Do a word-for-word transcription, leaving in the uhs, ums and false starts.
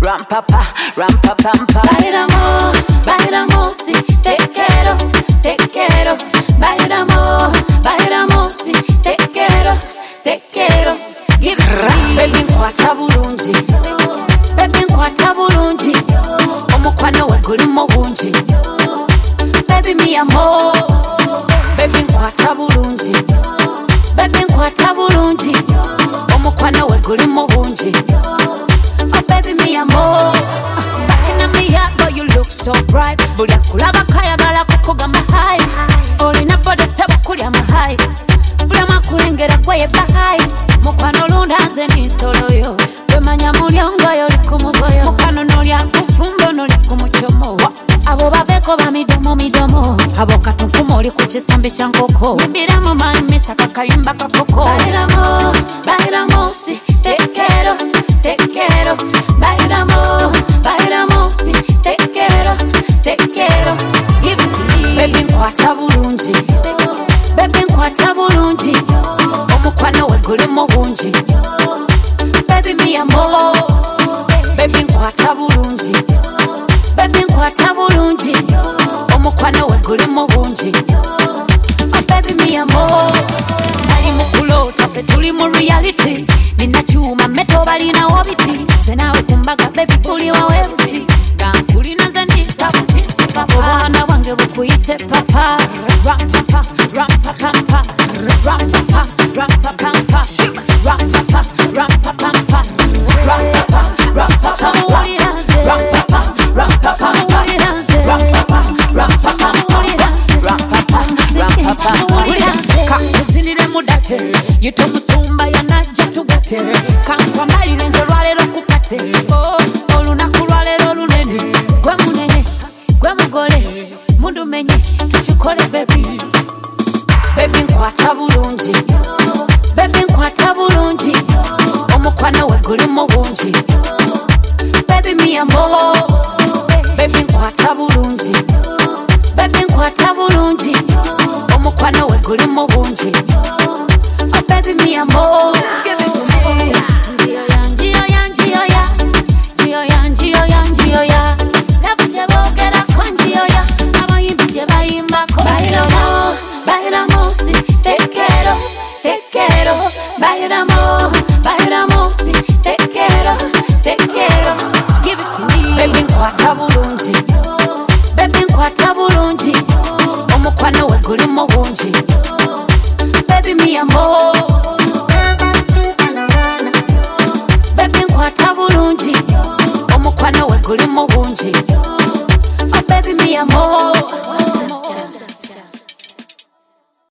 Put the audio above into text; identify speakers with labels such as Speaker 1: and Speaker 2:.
Speaker 1: Rampapa, rampapampa.
Speaker 2: Bailamos, bailamos y te quiero, te quiero. Bailamos, bailamos y te quiero, te quiero. Give it me. Baby nkwata bulungi, baby nkwata bulungi. Omukwano we guli mu bungi. Baby mi amor, baby nkwata bulungi, baby nkwata bulungi. Omukwano we guli mu bungi. Oh baby mi amor, back in me heart, boy you look so bright. Bulia kulaba kayagala kukugamba high. Olina body sebo kulya my heights. Bulia makulengera gwe bahai. Mukwano lundanze ni solo yo. Wemanya mulyongo yo likumugoyo. Mukwano nolya kufumbo noli kumuchomo. Abo baveko ba midomo midomo. Abo katunkumo oli kuchisambi cha nkoko. Mbira mu mai misaka kayimba kakoko. Bailamos, bailamos, te quiero, te quiero. Bailamos, bailamos, te quiero, te quiero. Give it to me. Baby nkwata bulungi, baby nkwata bulungi. Omukwano we guli mu bungi. Baby mi amor, baby nkwata bulungi, baby nkwata bulungi. Omukwano we guli mu bungi. Oh baby mi amor, nali mukulota fe tuli mu reality. Nina chuma meto balina wabiti. Senawe kumbaga baby kuli wawe buti. Gankulina zendisa buti si papa. Obwana wange bukuyite papa. Rampapa, rampapampa. Rampapa, rampapampa. Rampapa, rampapampa. Rampapa, rampapampa. Rampapa, rampapampa. Rampapa, rampapampa. Rampapa, rampapampa. Kakuzinire mudate. Yito musumba yanaja tugate. Kankwa mbali lenzo lwalero kukate. Oh, olunaku lwalero lunene. Gwe munene, gwe mugole. Mundu menye, tuchukole baby. Baby nkwata bulungi, baby nkwata bulungi. Omukwano we guli mu bungi. Baby mi amor, baby nkwata bulungi, baby nkwata bulungi. Omukwano we guli mu bungi. Oh baby mi amor, give it to me. Njiyo ya, njiyo ya, njiyo ya, njiyo ya, njiyo ya, njiyo ya. Labuje bogera kwa njiyo ya, abayimbi je bayimbako. Bailamos, bailamos, te quiero, te quiero. Bailamos, bailamos, te quiero, te quiero. Give it to me. Baby nkwata bulungi, baby nkwata bulungi. Omukwano we guli mu bungi. Baby mi amor, baby nkwata bulungi. Omukwano we guli mu bungi. Oh baby mi amor.